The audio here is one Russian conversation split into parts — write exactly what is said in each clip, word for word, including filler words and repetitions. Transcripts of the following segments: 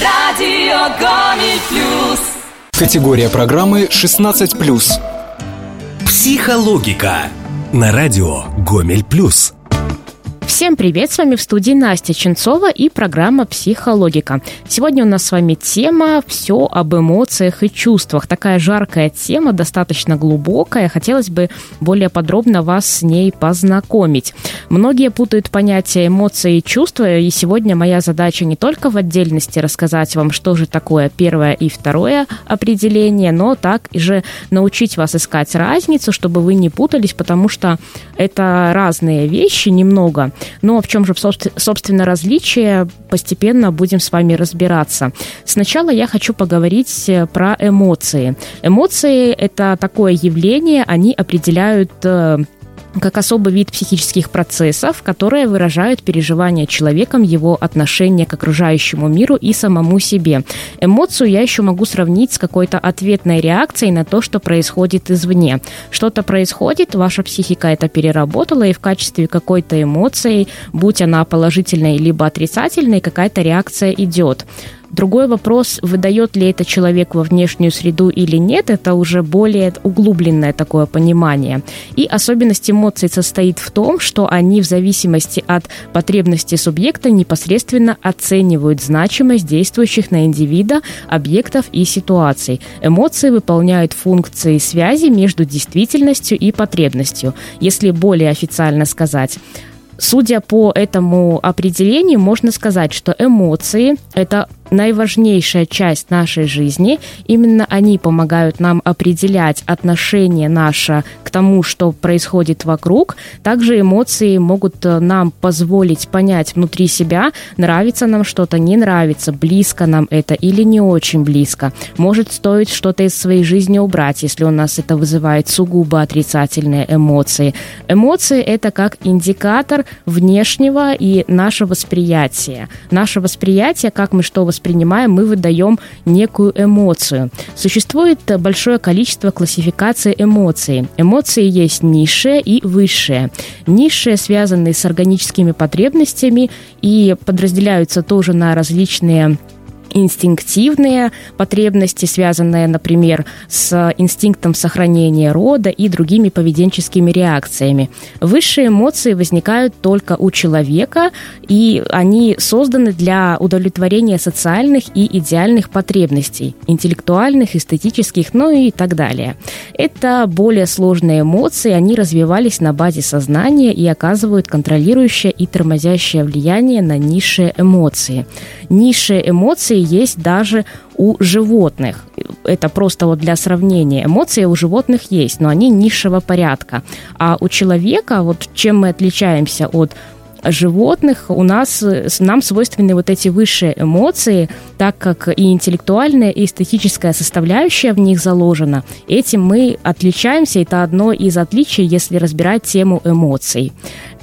Радио Гомель Плюс. Категория программы шестнадцать плюс. Психологика на радио Гомель Плюс. Всем привет, с вами в студии Настя Ченцова и программа «Психологика». Сегодня у нас с вами тема «Все об эмоциях и чувствах». Такая жаркая тема, достаточно глубокая. Хотелось бы более подробно вас с ней познакомить. Многие путают понятия эмоции и чувства, и сегодня моя задача не только в отдельности рассказать вам, что же такое первое и второе определение, но так и же научить вас искать разницу, чтобы вы не путались, потому что это разные вещи немного. Но в чем же, собственно, различие, постепенно будем с вами разбираться. Сначала я хочу поговорить про эмоции. Эмоции – это такое явление, они определяют как особый вид психических процессов, которые выражают переживания человеком, его отношение к окружающему миру и самому себе. Эмоцию я еще могу сравнить с какой-то ответной реакцией на то, что происходит извне. Что-то происходит, ваша психика это переработала, и в качестве какой-то эмоции, будь она положительной либо отрицательной, какая-то реакция идет. Другой вопрос, выдает ли это человек во внешнюю среду или нет, это уже более углубленное такое понимание. И особенность эмоций состоит в том, что они в зависимости от потребностей субъекта непосредственно оценивают значимость действующих на индивида объектов и ситуаций. Эмоции выполняют функции связи между действительностью и потребностью, если более официально сказать. Судя по этому определению, можно сказать, что эмоции – это наиважнейшая часть нашей жизни. Именно они помогают нам определять отношение наше к тому, что происходит вокруг. Также эмоции могут нам позволить понять внутри себя, нравится нам что-то, не нравится, близко нам это или не очень близко. Может, стоит что-то из своей жизни убрать, если у нас это вызывает сугубо отрицательные эмоции. Эмоции – это как индикатор внешнего и наше восприятие. Наше восприятие, как мы что воспринимаем, принимаем, мы выдаем некую эмоцию. Существует большое количество классификаций эмоций. Эмоции есть низшие и высшие. Низшие связаны с органическими потребностями и подразделяются тоже на различные инстинктивные потребности, связанные, например, с инстинктом сохранения рода и другими поведенческими реакциями. Высшие эмоции возникают только у человека, и они созданы для удовлетворения социальных и идеальных потребностей, интеллектуальных, эстетических, ну и так далее. Это более сложные эмоции, они развивались на базе сознания и оказывают контролирующее и тормозящее влияние на низшие эмоции. Низшие эмоции есть даже у животных. Это просто вот для сравнения. Эмоции у животных есть, но они низшего порядка. А у человека, вот чем мы отличаемся от животных, у нас, нам свойственны вот эти высшие эмоции, так как и интеллектуальная, и эстетическая составляющая в них заложена. Этим мы отличаемся, это одно из отличий, если разбирать тему эмоций.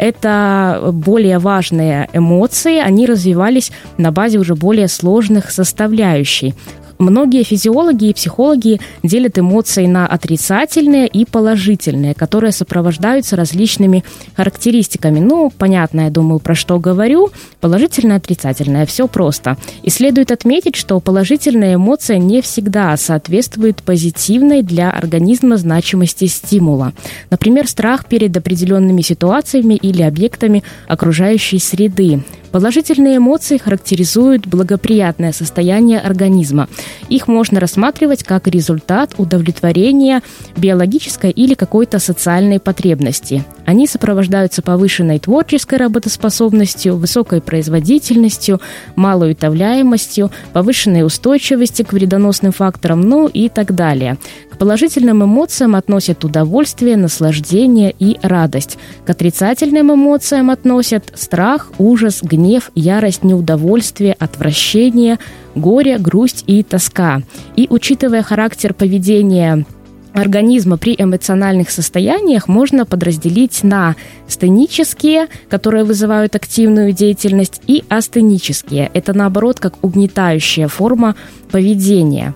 Это более важные эмоции, они развивались на базе уже более сложных составляющих. Многие физиологи и психологи делят эмоции на отрицательные и положительные, которые сопровождаются различными характеристиками. Ну, понятно, я думаю, про что говорю. Положительное, отрицательное, все просто. И следует отметить, что положительная эмоция не всегда соответствует позитивной для организма значимости стимула. Например, страх перед определенными ситуациями или объектами окружающей среды. Положительные эмоции характеризуют благоприятное состояние организма. Их можно рассматривать как результат удовлетворения биологической или какой-то социальной потребности. Они сопровождаются повышенной творческой работоспособностью, высокой производительностью, малой утомляемостью, повышенной устойчивостью к вредоносным факторам, ну и так далее. К положительным эмоциям относят удовольствие, наслаждение и радость. К отрицательным эмоциям относят страх, ужас, гнев, ярость, неудовольствие, отвращение, горе, грусть и тоска. И учитывая характер поведения организма при эмоциональных состояниях, можно подразделить на стенические, которые вызывают активную деятельность, и астенические. Это, наоборот, как угнетающая форма поведения.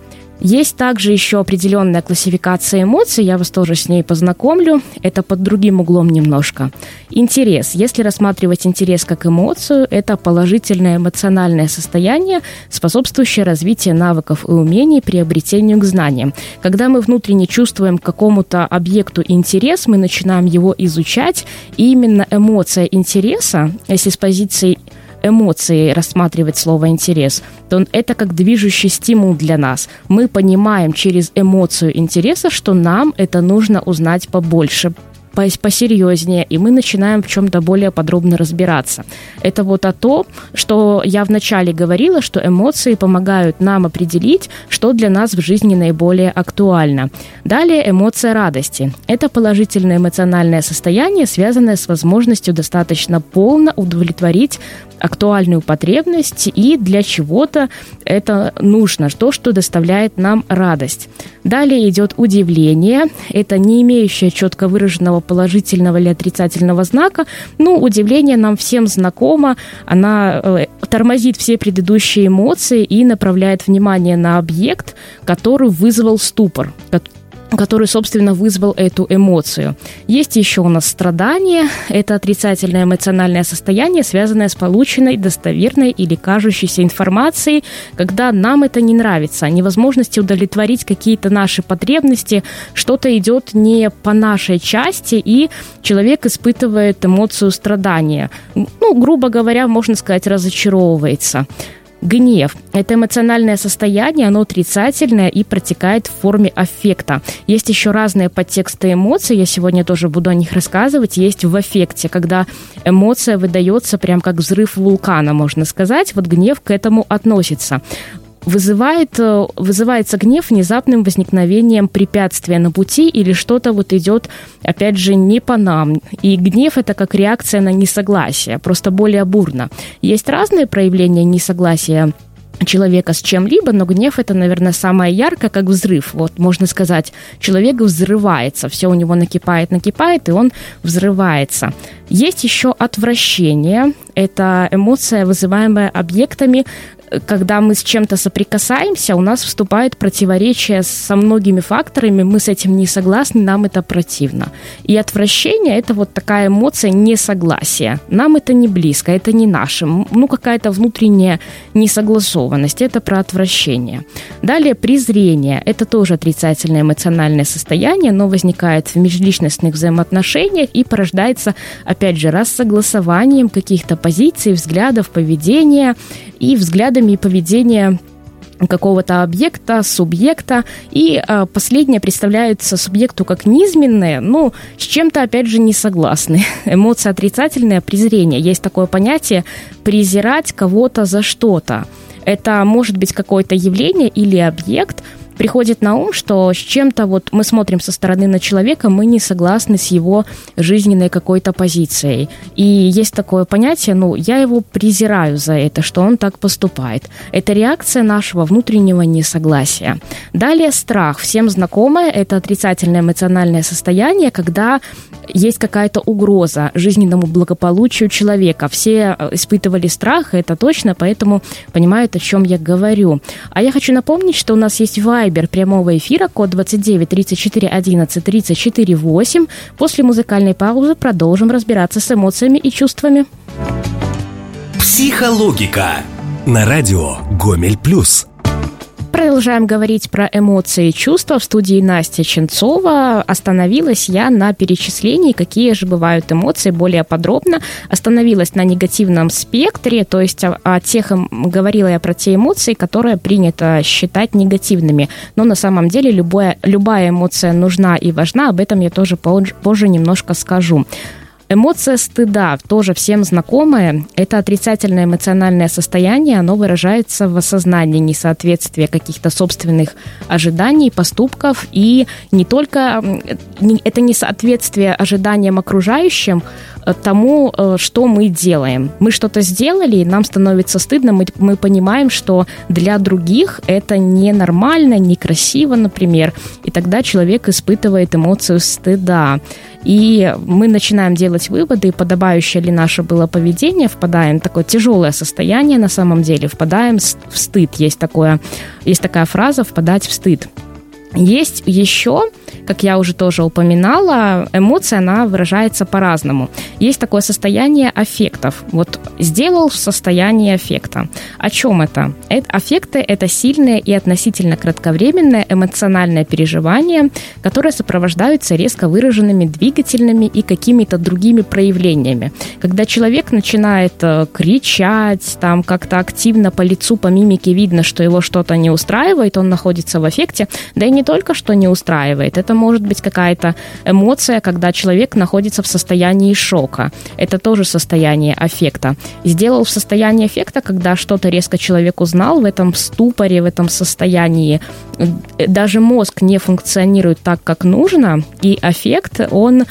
Есть также еще определенная классификация эмоций, я вас тоже с ней познакомлю, это под другим углом немножко. Интерес. Если рассматривать интерес как эмоцию, это положительное эмоциональное состояние, способствующее развитию навыков и умений, приобретению к знаниям. Когда мы внутренне чувствуем к какому-то объекту интерес, мы начинаем его изучать, и именно эмоция интереса, если с позиции эмоции рассматривать слово «интерес», то это как движущий стимул для нас. Мы понимаем через эмоцию интереса, что нам это нужно узнать побольше, посерьезнее, и мы начинаем в чем-то более подробно разбираться. Это вот о том, что я вначале говорила, что эмоции помогают нам определить, что для нас в жизни наиболее актуально. Далее эмоция радости. Это положительное эмоциональное состояние, связанное с возможностью достаточно полно удовлетворить актуальную потребность, и для чего-то это нужно, то, что доставляет нам радость. Далее идет удивление. Это не имеющее четко выраженного положительного или отрицательного знака, но удивление нам всем знакомо. Она э, тормозит все предыдущие эмоции и направляет внимание на объект, который вызвал ступор, который, собственно, вызвал эту эмоцию. Есть еще у нас страдание. Это отрицательное эмоциональное состояние, связанное с полученной, достоверной или кажущейся информацией, когда нам это не нравится, невозможности удовлетворить какие-то наши потребности, что-то идет не по нашей части, и человек испытывает эмоцию страдания. Ну, грубо говоря, можно сказать, разочаровывается. Гнев – это эмоциональное состояние, оно отрицательное и протекает в форме аффекта. Есть еще разные подтексты эмоций, я сегодня тоже буду о них рассказывать. Есть в аффекте, когда эмоция выдается прям как взрыв вулкана, можно сказать. Вот гнев к этому относится. Вызывает, вызывается гнев внезапным возникновением препятствия на пути или что-то вот идет, опять же, не по нам. И гнев – это как реакция на несогласие, просто более бурно. Есть разные проявления несогласия человека с чем-либо, но гнев – это, наверное, самое яркое, как взрыв. Вот, можно сказать, человек взрывается, все у него накипает, накипает, и он взрывается. Есть еще отвращение. Это эмоция, вызываемая объектами. Когда мы с чем-то соприкасаемся, у нас вступает противоречие со многими факторами, мы с этим не согласны, нам это противно. И отвращение – это вот такая эмоция несогласия. Нам это не близко, это не наше. Ну, какая-то внутренняя несогласованность. Это про отвращение. Далее презрение – это тоже отрицательное эмоциональное состояние, но возникает в межличностных взаимоотношениях и порождается, опять же, рассогласованием каких-то позиций, взглядов, поведения и взглядами и поведения какого-то объекта, субъекта, и э, последнее представляется субъекту как низменное, но с чем-то, опять же, не согласны. Эмоция отрицательная, презрение. Есть такое понятие презирать кого-то за что-то. Это может быть какое-то явление или объект. Приходит на ум, что с чем-то вот мы смотрим со стороны на человека, мы не согласны с его жизненной какой-то позицией. И есть такое понятие, ну, я его презираю за это, что он так поступает. Это реакция нашего внутреннего несогласия. Далее страх. Всем знакомое, это отрицательное эмоциональное состояние, когда есть какая-то угроза жизненному благополучию человека. Все испытывали страх, это точно, поэтому понимают, о чем я говорю. А я хочу напомнить, что у нас есть Вайбер прямого эфира, код двадцать девять тридцать четыре одиннадцать тридцать четыре восемь. После музыкальной паузы продолжим разбираться с эмоциями и чувствами. Психологика на радио Гомель Плюс. Продолжаем говорить про эмоции и чувства. В студии Настя Ченцова. Остановилась я на перечислении, какие же бывают эмоции, более подробно. Остановилась на негативном спектре, то есть о, о тех, говорила я про те эмоции, которые принято считать негативными. Но на самом деле любая, любая эмоция нужна и важна, об этом я тоже позже, позже немножко скажу. Эмоция стыда, тоже всем знакомая, это отрицательное эмоциональное состояние, оно выражается в осознании несоответствия каких-то собственных ожиданий, поступков, и не только это несоответствие ожиданиям окружающим, тому, что мы делаем. Мы что-то сделали, нам становится стыдно, мы, мы понимаем, что для других это ненормально, некрасиво, например, и тогда человек испытывает эмоцию стыда. И мы начинаем делать выводы, подобающее ли наше было поведение, впадаем в такое тяжелое состояние на самом деле, впадаем в стыд. Есть, такое, есть такая фраза «впадать в стыд». Есть еще, как я уже тоже упоминала, эмоция, она выражается по-разному. Есть такое состояние аффектов. Вот сделал состояние аффекта. О чем это? это? Аффекты – это сильное и относительно кратковременное эмоциональное переживание, которое сопровождаются резко выраженными двигательными и какими-то другими проявлениями. Когда человек начинает кричать, там как-то активно по лицу, по мимике видно, что его что-то не устраивает, он находится в аффекте, да и не только что не устраивает, это может быть какая-то эмоция, когда человек находится в состоянии шока. Это тоже состояние аффекта. Сделал в состоянии аффекта, когда что-то резко человек узнал, в этом ступоре, в этом состоянии даже мозг не функционирует так, как нужно, и аффект, он,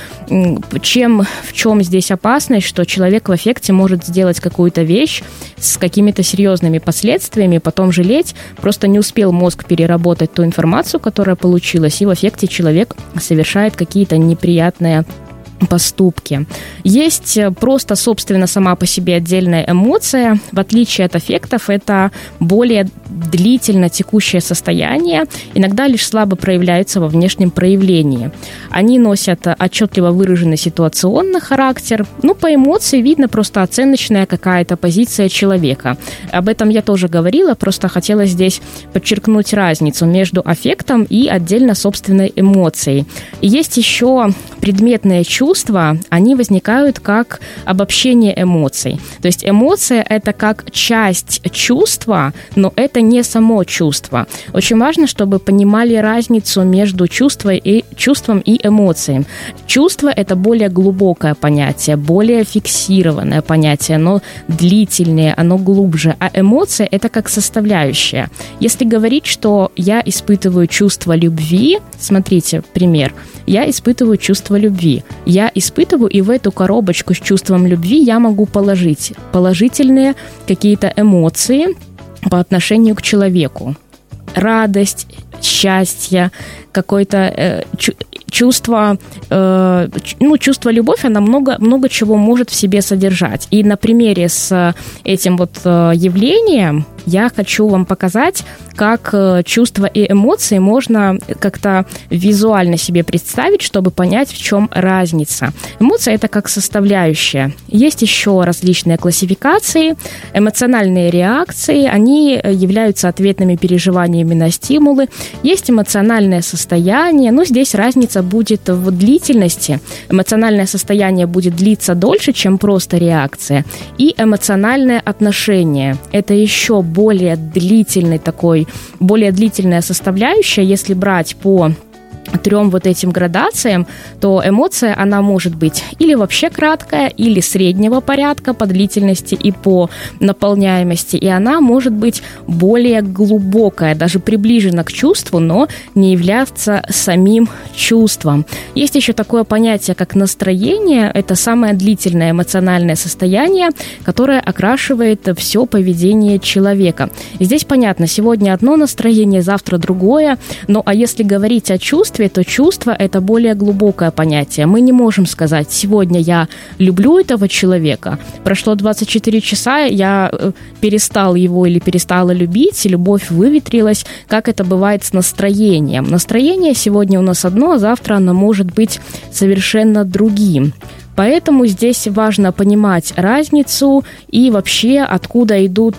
чем, в чем здесь опасность, что человек в аффекте может сделать какую-то вещь с какими-то серьезными последствиями, потом жалеть, просто не успел мозг переработать ту информацию, которая получилась, и в аффекте человек совершает какие-то неприятные поступки. Есть просто, собственно, сама по себе отдельная эмоция. В отличие от аффектов, это более длительно текущее состояние, иногда лишь слабо проявляются во внешнем проявлении. Они носят отчетливо выраженный ситуационный характер. Ну, по эмоции видно просто оценочная какая-то позиция человека. Об этом я тоже говорила, просто хотела здесь подчеркнуть разницу между аффектом и отдельно собственной эмоцией. И есть еще предметные чувства, Чувства, они возникают как обобщение эмоций. То есть эмоция – это как часть чувства, но это не само чувство. Очень важно, чтобы понимали разницу между чувством и, чувством и эмоцией. Чувство – это более глубокое понятие, более фиксированное понятие, оно длительнее, оно глубже. А эмоция – это как составляющая. Если говорить, что я испытываю чувство любви, смотрите, пример, я испытываю чувство любви. Я испытываю, и в эту коробочку с чувством любви я могу положить положительные какие-то эмоции по отношению к человеку. Радость, счастье, какое-то э, чу- чувство, э, ну, чувство любовь, она много, много чего может в себе содержать. И на примере с этим вот э, явлением я хочу вам показать, как э, чувства и эмоции можно как-то визуально себе представить, чтобы понять, в чем разница. Эмоция – это как составляющая. Есть еще различные классификации. Эмоциональные реакции, они являются ответными переживаниями на стимулы. Есть эмоциональное состояние, но здесь разница будет в длительности. Эмоциональное состояние будет длиться дольше, чем просто реакция. И эмоциональное отношение – это еще более длительный такой, более длительная составляющая, если брать по трем вот этим градациям, то эмоция, она может быть или вообще краткая, или среднего порядка по длительности и по наполняемости, и она может быть более глубокая, даже приближена к чувству, но не являться самим чувством. Есть еще такое понятие, как настроение. Это самое длительное эмоциональное состояние, которое окрашивает все поведение человека. И здесь понятно, сегодня одно настроение, завтра другое, но а если говорить о чувстве, то чувство – это более глубокое понятие. Мы не можем сказать, сегодня я люблю этого человека, прошло двадцать четыре часа, я перестал его или перестала любить, и любовь выветрилась, как это бывает с настроением. Настроение сегодня у нас одно, а завтра оно может быть совершенно другим. Поэтому здесь важно понимать разницу и вообще откуда идут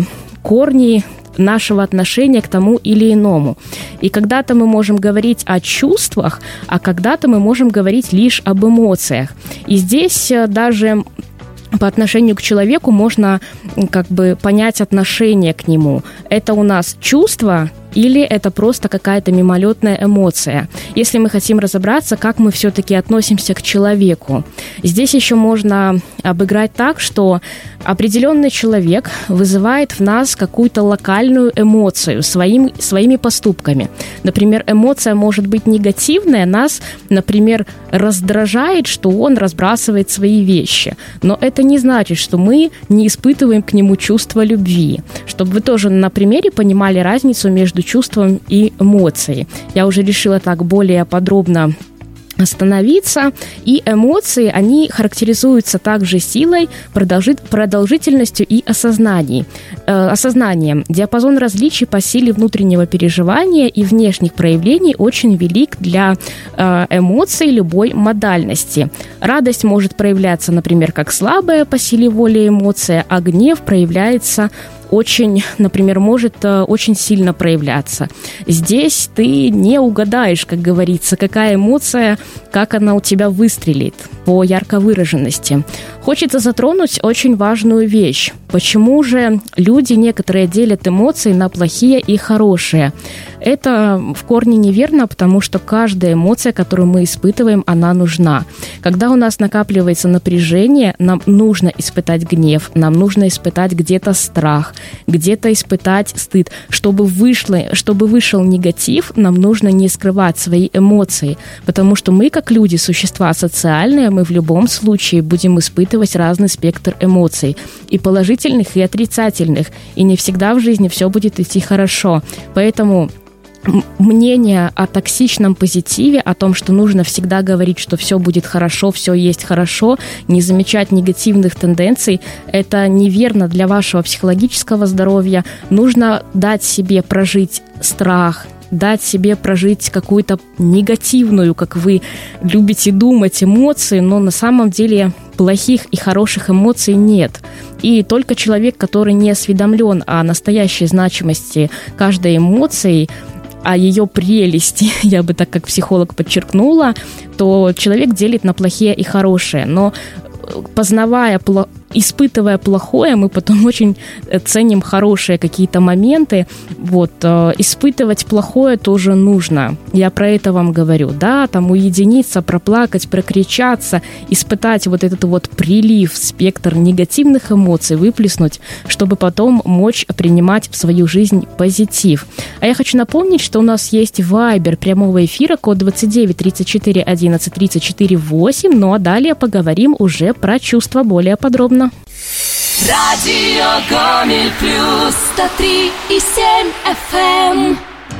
корни нашего отношения к тому или иному. И когда-то мы можем говорить о чувствах, а когда-то мы можем говорить лишь об эмоциях. И здесь даже по отношению к человеку можно как бы понять отношение к нему. Это у нас чувство или это просто какая-то мимолетная эмоция. Если мы хотим разобраться, как мы все-таки относимся к человеку. Здесь еще можно обыграть так, что определенный человек вызывает в нас какую-то локальную эмоцию своим, своими поступками. Например, эмоция может быть негативная, нас, например, раздражает, что он разбрасывает свои вещи. Но это не значит, что мы не испытываем к нему чувство любви. Чтобы вы тоже на примере понимали разницу между чувством и эмоцией. Я уже решила так более подробно остановиться, и эмоции, они характеризуются также силой, продолжительностью и осознанием. Э, осознанием. Диапазон различий по силе внутреннего переживания и внешних проявлений очень велик для э, эмоций любой модальности. Радость может проявляться, например, как слабая по силе воли эмоция, а гнев проявляется очень, например, может очень сильно проявляться. Здесь ты не угадаешь, как говорится, какая эмоция, как она у тебя выстрелит по ярко выраженности. Хочется затронуть очень важную вещь. Почему же люди некоторые делят эмоции на плохие и хорошие? Это в корне неверно, потому что каждая эмоция, которую мы испытываем, она нужна. Когда у нас накапливается напряжение, нам нужно испытать гнев, нам нужно испытать где-то страх, где-то испытать стыд. Чтобы, вышло, чтобы вышел негатив, нам нужно не скрывать свои эмоции, потому что мы, как люди, существа социальные, мы в любом случае будем испытывать разный спектр эмоций, и положительных, и отрицательных, и не всегда в жизни все будет идти хорошо. Поэтому мнение о токсичном позитиве, о том, что нужно всегда говорить, что все будет хорошо, все есть хорошо, не замечать негативных тенденций, это неверно для вашего психологического здоровья. Нужно дать себе прожить страх, дать себе прожить какую-то негативную, как вы любите думать, эмоцию, но на самом деле плохих и хороших эмоций нет. И только человек, который не осведомлен о настоящей значимости каждой эмоции, о ее прелести, я бы так как психолог подчеркнула, то человек делит на плохие и хорошие. Но познавая, испытывая плохое, мы потом очень ценим хорошие какие-то моменты. Вот, испытывать плохое тоже нужно. Я про это вам говорю. Да, там уединиться, проплакать, прокричаться, испытать вот этот вот прилив, спектр негативных эмоций, выплеснуть, чтобы потом мочь принимать в свою жизнь позитив. А я хочу напомнить, что у нас есть Вайбер прямого эфира, код двадцать девять тридцать четыре одиннадцать тридцать четыре восемь. Ну а далее поговорим уже про чувства более подробно. Радио Гомель Плюс сто три и семь эф эм.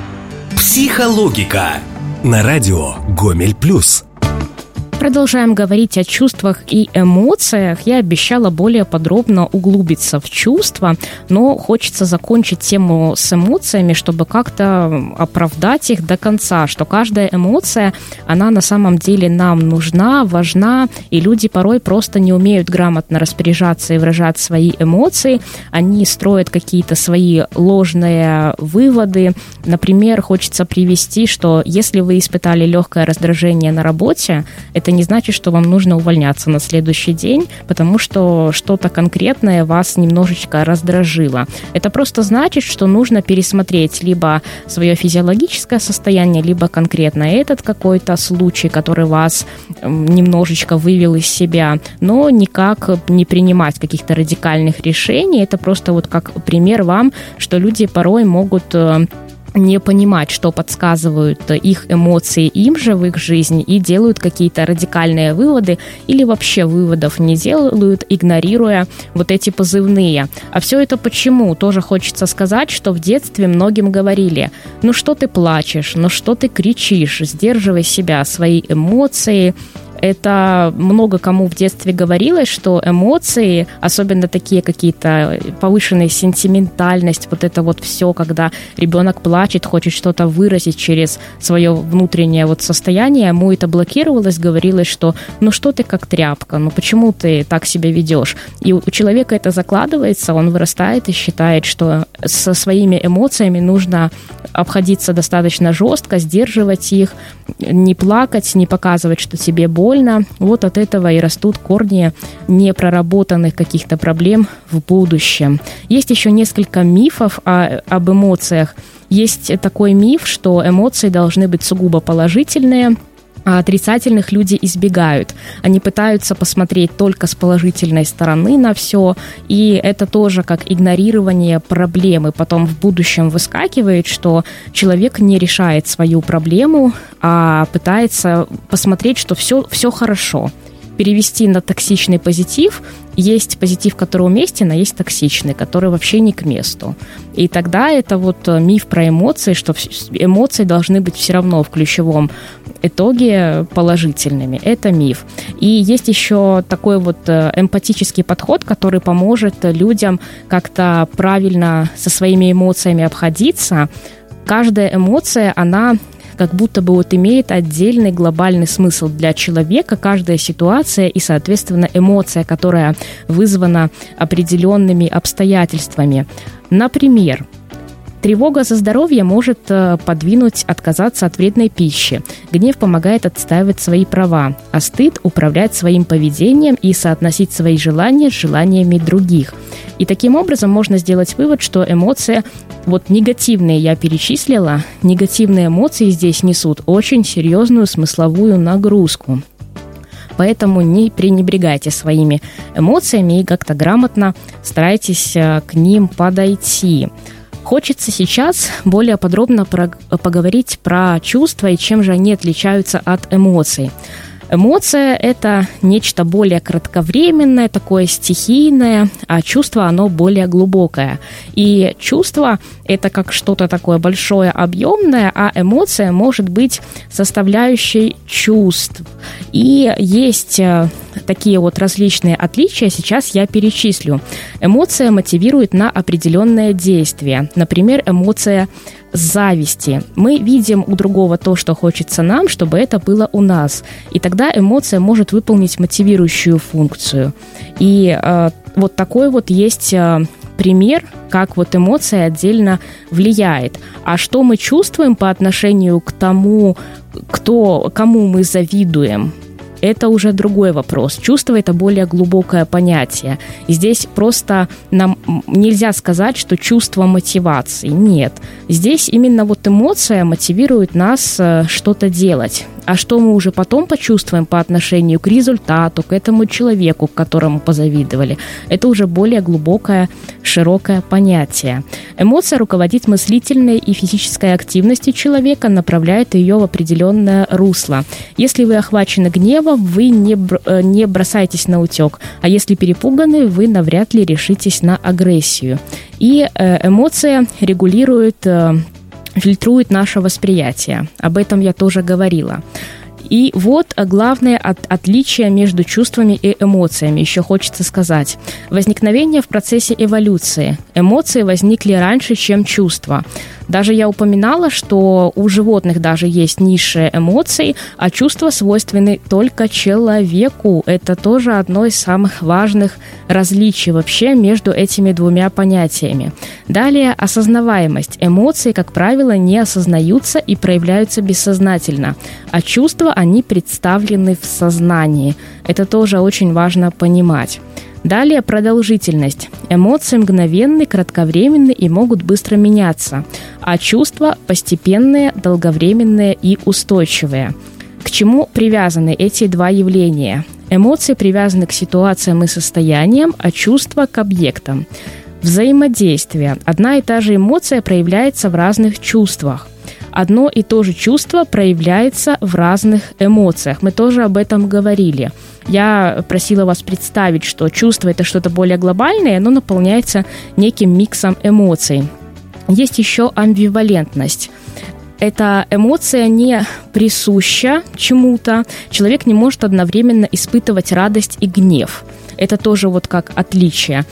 Психологика на радио Гомель Плюс. Продолжаем говорить о чувствах и эмоциях. Я обещала более подробно углубиться в чувства, но хочется закончить тему с эмоциями, чтобы как-то оправдать их до конца, что каждая эмоция, она на самом деле нам нужна, важна, и люди порой просто не умеют грамотно распоряжаться и выражать свои эмоции. Они строят какие-то свои ложные выводы. Например, хочется привести, что если вы испытали легкое раздражение на работе, это не значит, что вам нужно увольняться на следующий день, потому что что-то конкретное вас немножечко раздражило. Это просто значит, что нужно пересмотреть либо свое физиологическое состояние, либо конкретно этот какой-то случай, который вас немножечко вывел из себя, но никак не принимать каких-то радикальных решений. Это просто вот как пример вам, что люди порой могут не понимать, что подсказывают их эмоции им же в их жизни, и делают какие-то радикальные выводы или вообще выводов не делают, игнорируя вот эти позывные. А все это почему? Тоже хочется сказать, что в детстве многим говорили: ну что ты плачешь, ну что ты кричишь, сдерживай себя, свои эмоции. Это много кому в детстве говорилось, что эмоции, особенно такие какие-то повышенная сентиментальность, вот это вот все, когда ребенок плачет, хочет что-то выразить через свое внутреннее вот состояние, ему это блокировалось, говорилось, что ну что ты как тряпка, ну почему ты так себя ведешь? И у человека это закладывается, он вырастает и считает, что со своими эмоциями нужно обходиться достаточно жестко, сдерживать их, не плакать, не показывать, что тебе больно. Вот от этого и растут корни непроработанных каких-то проблем в будущем. Есть еще несколько мифов о, об эмоциях. Есть такой миф, что эмоции должны быть сугубо положительные, а отрицательных люди избегают. Они пытаются посмотреть только с положительной стороны на все, и это тоже как игнорирование проблемы. Потом в будущем выскакивает, что человек не решает свою проблему, а пытается посмотреть, что все, все хорошо. Перевести на токсичный позитив. Есть позитив, который уместен, а есть токсичный, который вообще не к месту. И тогда это вот миф про эмоции, что эмоции должны быть все равно в ключевом итоге положительными. Это миф. И есть еще такой вот эмпатический подход, который поможет людям как-то правильно со своими эмоциями обходиться. Каждая эмоция, она как будто бы вот имеет отдельный глобальный смысл для человека, каждая ситуация и, соответственно, эмоция, которая вызвана определенными обстоятельствами. Например, тревога за здоровье может подвинуть отказаться от вредной пищи. Гнев помогает отстаивать свои права, а стыд – управлять своим поведением и соотносить свои желания с желаниями других. И таким образом можно сделать вывод, что эмоции, вот негативные я перечислила, негативные эмоции здесь несут очень серьезную смысловую нагрузку. Поэтому не пренебрегайте своими эмоциями и как-то грамотно старайтесь к ним подойти. Хочется сейчас более подробно про, поговорить про чувства и чем же они отличаются от эмоций. Эмоция – это нечто более кратковременное, такое стихийное, а чувство, оно более глубокое. И чувство – это как что-то такое большое, объемное, а эмоция может быть составляющей чувств. И есть такие вот различные отличия, сейчас я перечислю. Эмоция мотивирует на определенное действие. Например, эмоция зависти. Мы видим у другого то, что хочется нам, чтобы это было у нас. И тогда эмоция может выполнить мотивирующую функцию. И э, вот такой вот есть э, пример, как вот эмоция отдельно влияет. А что мы чувствуем по отношению к тому, кто, кому мы завидуем, это уже другой вопрос. Чувство – это более глубокое понятие. И здесь просто нам нельзя сказать, что чувство мотивации. Нет. Здесь именно вот эмоция мотивирует нас что-то делать. А что мы уже потом почувствуем по отношению к результату, к этому человеку, которому позавидовали, это уже более глубокое, широкое понятие. Эмоция руководит мыслительной и физической активностью человека, направляет ее в определенное русло. Если вы охвачены гневом, вы не, не бросаетесь на утек, а если перепуганы, вы навряд ли решитесь на агрессию. И эмоция регулирует, фильтрует наше восприятие. Об этом я тоже говорила. И вот главное от, отличие между чувствами и эмоциями, еще хочется сказать. Возникновение в процессе эволюции. Эмоции возникли раньше, чем чувства. Даже я упоминала, что у животных даже есть низшие эмоции, а чувства свойственны только человеку. Это тоже одно из самых важных различий вообще между этими двумя понятиями. Далее, осознаваемость. Эмоции, как правило, не осознаются и проявляются бессознательно, а чувства, они представлены в сознании. Это тоже очень важно понимать. Далее продолжительность. Эмоции мгновенны, кратковременны и могут быстро меняться, а чувства постепенные, долговременные и устойчивые. К чему привязаны эти два явления? Эмоции привязаны к ситуациям и состояниям, а чувства к объектам. Взаимодействие. Одна и та же эмоция проявляется в разных чувствах. Одно и то же чувство проявляется в разных эмоциях. Мы тоже об этом говорили. Я просила вас представить, что чувство – это что-то более глобальное, оно наполняется неким миксом эмоций. Есть еще амбивалентность. Эта эмоция не присуща чему-то. Человек не может одновременно испытывать радость и гнев. Это тоже вот как отличие.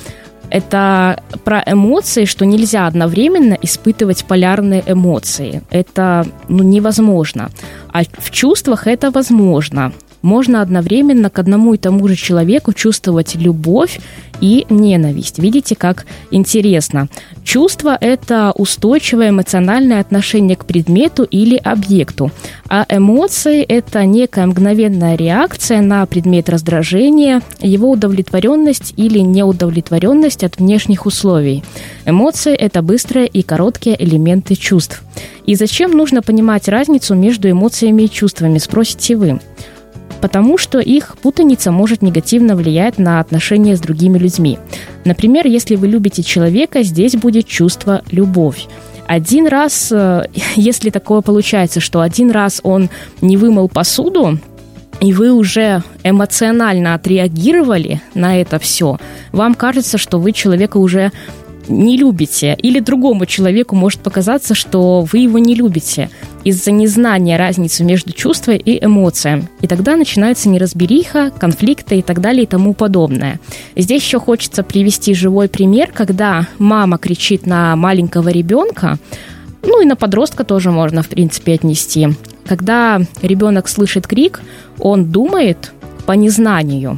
Это про эмоции, что нельзя одновременно испытывать полярные эмоции. Это ну, невозможно. А в чувствах это возможно. можно одновременно к одному и тому же человеку чувствовать любовь и ненависть. Видите, как интересно. Чувство – это устойчивое эмоциональное отношение к предмету или объекту, а эмоции – это некая мгновенная реакция на предмет раздражения, его удовлетворенность или неудовлетворенность от внешних условий. Эмоции – это быстрые и короткие элементы чувств. И зачем нужно понимать разницу между эмоциями и чувствами, спросите вы? Потому что их путаница может негативно влиять на отношения с другими людьми. Например, если вы любите человека, здесь будет чувство «любовь». Один раз, если такое получается, что один раз он не вымыл посуду, и вы уже эмоционально отреагировали на это все, вам кажется, что вы человека уже не любите, или другому человеку может показаться, что вы его не любите из-за незнания разницы между чувством и эмоцией. И тогда начинается неразбериха, конфликты и так далее и тому подобное. Здесь еще хочется привести живой пример, когда мама кричит на маленького ребенка, ну и на подростка тоже можно, в принципе, отнести. Когда ребенок слышит крик, он думает по незнанию,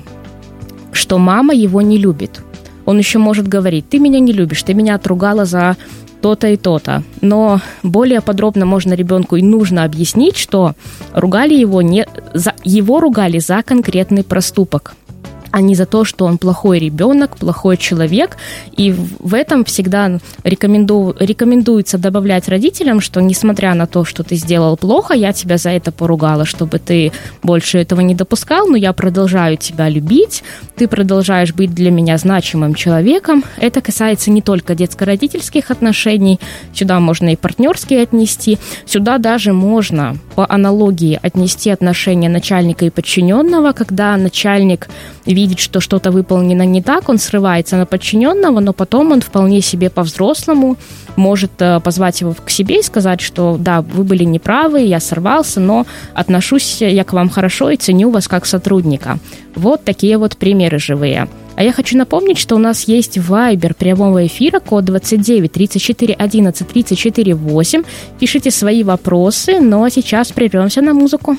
что мама его не любит. Он еще может говорить: ты меня не любишь, ты меня отругала за то-то и то-то. Но более подробно можно ребенку и нужно объяснить, что ругали его, не, за, его ругали за конкретный проступок, а не за то, что он плохой ребенок, плохой человек. И в этом всегда рекоменду... рекомендуется добавлять родителям, что несмотря на то, что ты сделал плохо, я тебя за это поругала, чтобы ты больше этого не допускал, но я продолжаю тебя любить, ты продолжаешь быть для меня значимым человеком. Это касается не только детско-родительских отношений, сюда можно и партнерские отнести, сюда даже можно по аналогии отнести отношения начальника и подчиненного, когда начальник видит, что что-то выполнено не так, он срывается на подчиненного, но потом он вполне себе по-взрослому может позвать его к себе и сказать, что да, вы были неправы, я сорвался, но отношусь я к вам хорошо и ценю вас как сотрудника. Вот такие вот примеры живые. А я хочу напомнить, что у нас есть Viber прямого эфира, код двадцать девять тридцать четыре одиннадцать тридцать четыре восемь. Пишите свои вопросы, но сейчас прервемся на музыку.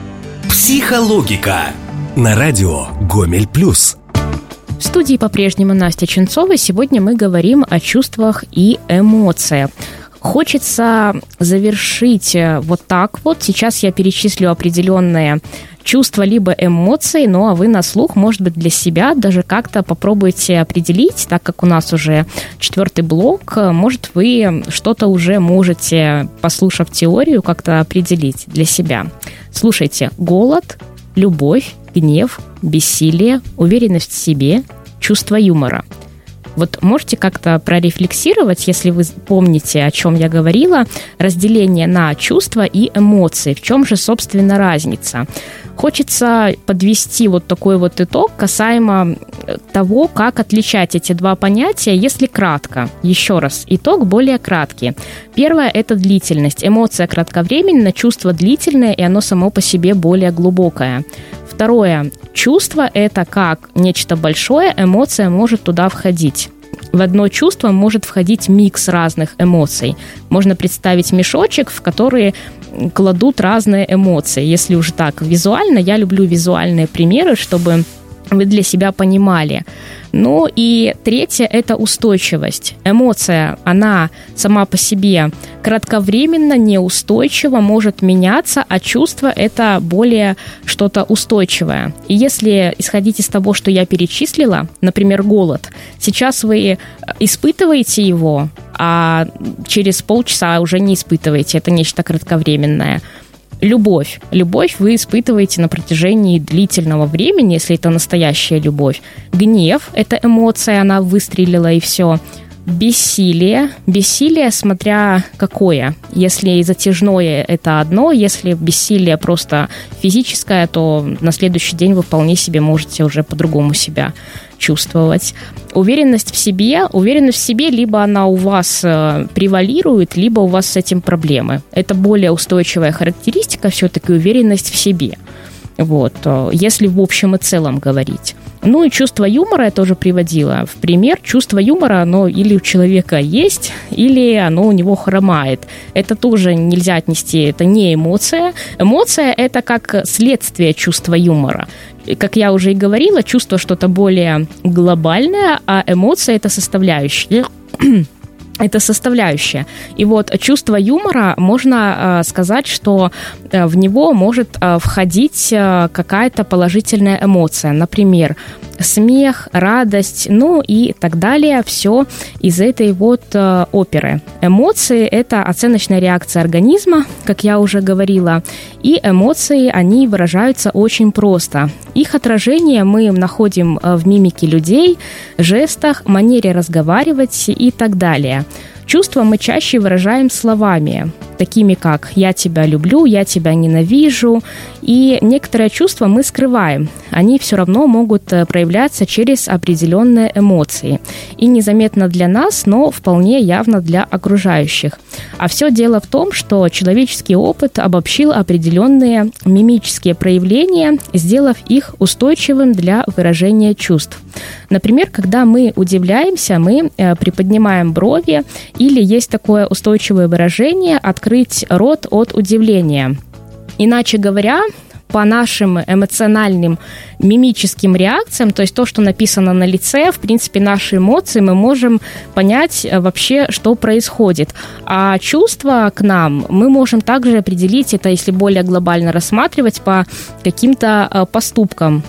Психологика на радио Гомель Плюс. В студии по-прежнему Настя Ченцова. Сегодня мы говорим о чувствах и эмоциях. Хочется завершить вот так вот. Сейчас я перечислю определенные чувства либо эмоции, ну а вы на слух, может быть, для себя даже как-то попробуйте определить, так как у нас уже четвертый блок, может, вы что-то уже можете, послушав теорию, как-то определить для себя. Слушайте: голод, любовь, гнев, бессилие, уверенность в себе, чувство юмора. Вот можете как-то прорефлексировать, если вы помните, о чем я говорила, разделение на чувства и эмоции. В чем же, собственно, разница? Хочется подвести вот такой вот итог касаемо того, как отличать эти два понятия, если кратко. Еще раз, итог более краткий. Первое – это длительность. Эмоция кратковременна, чувство длительное, и оно само по себе более глубокое. Второе. Чувство – это как нечто большое, эмоция может туда входить. В одно чувство может входить микс разных эмоций. Можно представить мешочек, в который кладут разные эмоции. Если уже так визуально, я люблю визуальные примеры, чтобы вы для себя понимали. Ну и третье – это устойчивость. Эмоция, она сама по себе кратковременно, неустойчиво, может меняться, а чувство – это более что-то устойчивое. И если исходить из того, что я перечислила, например, голод, сейчас вы испытываете его, а через полчаса уже не испытываете, это нечто кратковременное. Любовь. Любовь вы испытываете на протяжении длительного времени, если это настоящая любовь. Гнев – это эмоция, она выстрелила и все. Бессилие. Бессилие, смотря какое. Если затяжное – это одно, если бессилие просто физическое, то на следующий день вы вполне себе можете уже по-другому себя чувствовать. Уверенность в себе. Уверенность в себе, либо она у вас э, превалирует, либо у вас с этим проблемы. Это более устойчивая характеристика, все-таки уверенность в себе. Вот, если в общем и целом говорить. Ну и чувство юмора я тоже приводила в пример. Чувство юмора, оно или у человека есть, или оно у него хромает. Это тоже нельзя отнести, это не эмоция. Эмоция – это как следствие чувства юмора. Как я уже и говорила, чувство что-то более глобальное, а эмоция – это составляющая. Это составляющая. И вот чувство юмора, можно э, сказать, что э, в него может э, входить э, какая-то положительная эмоция. Например, смех, радость, ну и так далее. Все из этой вот э, оперы. Эмоции – это оценочная реакция организма, как я уже говорила. И эмоции, они выражаются очень просто. Их отражение мы находим в мимике людей, жестах, манере разговаривать и так далее. Чувства мы чаще выражаем словами, такими как «я тебя люблю», «я тебя ненавижу». И некоторые чувства мы скрываем. Они все равно могут проявляться через определенные эмоции. И незаметно для нас, но вполне явно для окружающих. А все дело в том, что человеческий опыт обобщил определенные мимические проявления, сделав их устойчивым для выражения чувств. Например, когда мы удивляемся, мы приподнимаем брови, или есть такое устойчивое выражение «открыть рот от удивления». Иначе говоря, по нашим эмоциональным мимическим реакциям, то есть то, что написано на лице, в принципе, наши эмоции, мы можем понять вообще, что происходит. А чувства к нам мы можем также определить, это если более глобально рассматривать, по каким-то поступкам.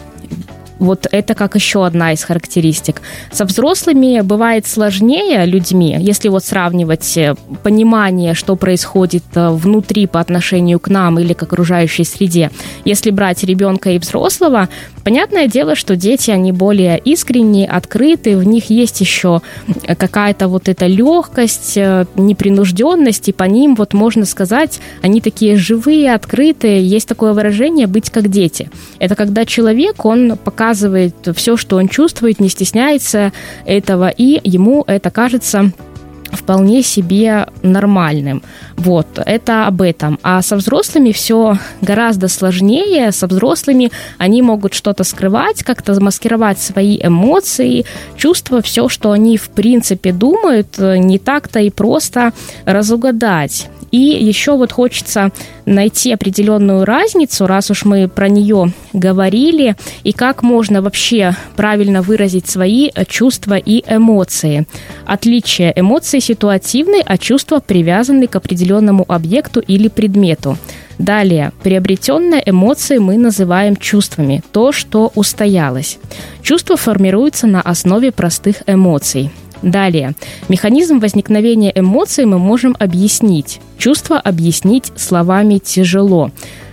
Вот это как еще одна из характеристик. Со взрослыми бывает сложнее людьми, если вот сравнивать понимание, что происходит внутри по отношению к нам или к окружающей среде. Если брать ребенка и взрослого, понятное дело, что дети, они более искренние, открыты, в них есть еще какая-то вот эта легкость, непринужденность, и по ним вот можно сказать, они такие живые, открытые. Есть такое выражение «быть как дети». Это когда человек, он показывает все, что он чувствует, не стесняется этого, и ему это кажется вполне себе нормальным. Вот, это об этом. А со взрослыми все гораздо сложнее. Со взрослыми они могут что-то скрывать, как-то замаскировать свои эмоции, чувства, все, что они в принципе думают, не так-то и просто разугадать. И еще вот хочется найти определенную разницу, раз уж мы про нее говорили, и как можно вообще правильно выразить свои чувства и эмоции. Отличие: эмоции ситуативны, а чувства привязаны к определенному объекту или предмету. Далее, приобретенные эмоции мы называем чувствами, то, что устоялось. Чувства формируются на основе простых эмоций. Далее, механизм возникновения эмоций мы можем объяснить. Чувства объяснить словами тяжело.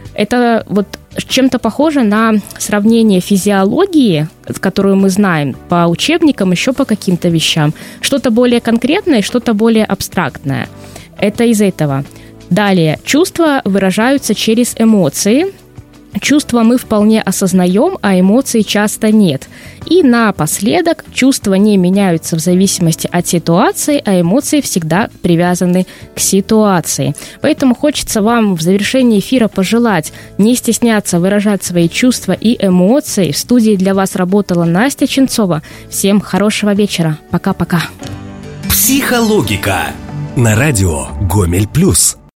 Это вот чем-то похоже на сравнение физиологии, которую мы знаем по учебникам, еще по каким-то вещам. Что-то более конкретное, что-то более абстрактное. Это из этого. Далее, чувства выражаются через эмоции. Чувства мы вполне осознаем, а эмоций часто нет. И напоследок, чувства не меняются в зависимости от ситуации, а эмоции всегда привязаны к ситуации. Поэтому хочется вам в завершении эфира пожелать не стесняться выражать свои чувства и эмоции. В студии для вас работала Настя Ченцова. Всем хорошего вечера. Пока-пока. Психологика на радио Гомель Плюс.